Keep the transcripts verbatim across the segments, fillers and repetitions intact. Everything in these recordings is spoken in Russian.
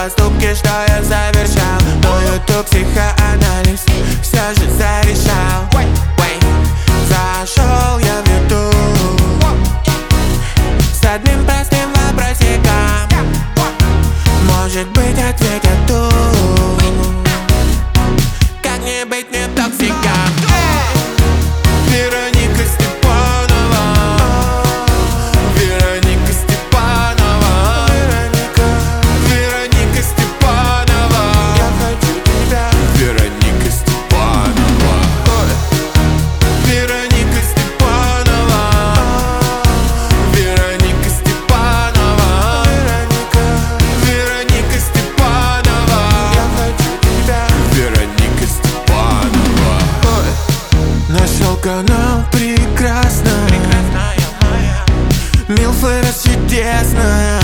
поступки, что я совершал. Но ютуб психоанализ все же зарешал. Зашел я в ютуб с одним простым вопросиком. Может быть, ответят тут. Как не быть не токсиком? Вероника Степанова, Вероника Степанова, Вероника, Вероника Степанова. Я хочу тебя, Вероника Степанова. Вероника Степанова, Вероника Степанова, Вероника, Вероника Степанова. Я хочу тебя, Вероника Степанова. Нашел канал прекрасно, милфа расчудесная.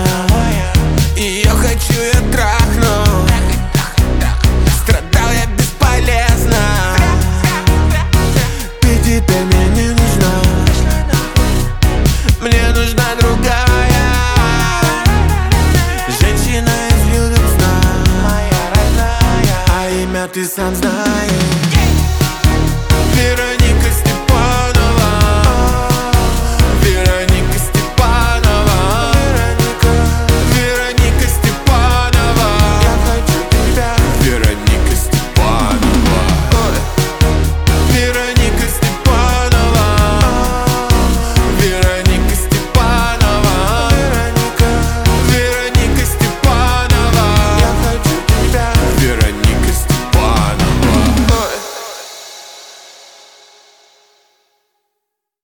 Ее хочу я трахнуть. Страдал я бесполезно. Ты теперь мне не нужна. Мне нужна другая женщина из юных сна. Моя родная, а имя ты сам знаешь.